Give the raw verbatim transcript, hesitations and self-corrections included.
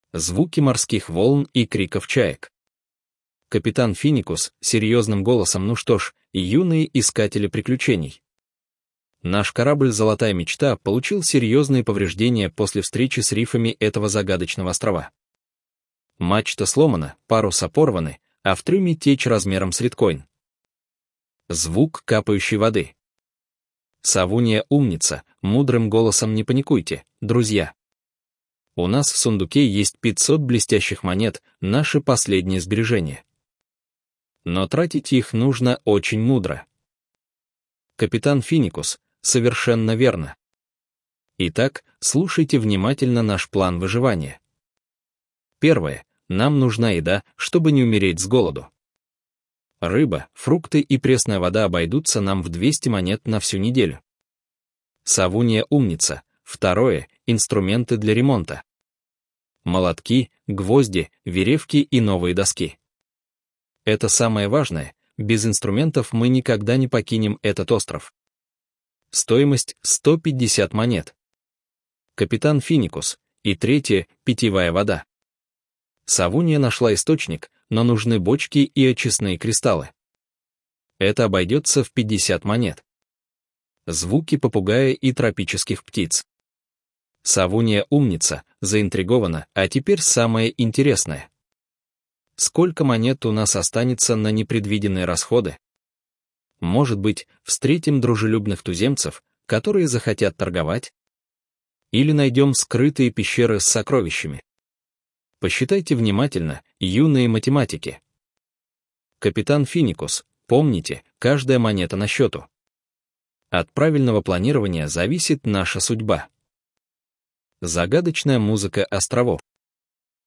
звуки морских волн и криков чаек. Капитан Финикус серьезным голосом: ну что ж, юные искатели приключений. Наш корабль «Золотая мечта» получил серьезные повреждения после встречи с рифами этого загадочного острова. Мачта сломана, паруса порваны, а в трюме течь размером с риткоин. Звук капающей воды. Савуния умница, мудрым голосом: не паникуйте, друзья. У нас в сундуке есть пятьсот блестящих монет, наши последние сбережения. Но тратить их нужно очень мудро. Капитан Финикус: совершенно верно. Итак, слушайте внимательно наш план выживания. Первое. Нам нужна еда, чтобы не умереть с голоду. Рыба, фрукты и пресная вода обойдутся нам в двести монет на всю неделю. Савуния умница. Второе. Инструменты для ремонта. Молотки, гвозди, веревки и новые доски. Это самое важное, без инструментов мы никогда не покинем этот остров. Стоимость сто пятьдесят монет. Капитан Финикус. И третье, питьевая вода. Савуния нашла источник, но нужны бочки и очистные кристаллы. Это обойдется в пятьдесят монет. Звуки попугая и тропических птиц. Савуния умница, заинтригована, а теперь самое интересное. Сколько монет у нас останется на непредвиденные расходы? Может быть, встретим дружелюбных туземцев, которые захотят торговать? Или найдем скрытые пещеры с сокровищами? Посчитайте внимательно, юные математики. Капитан Финикус, помните, каждая монета на счету. От правильного планирования зависит наша судьба. Загадочная музыка островов.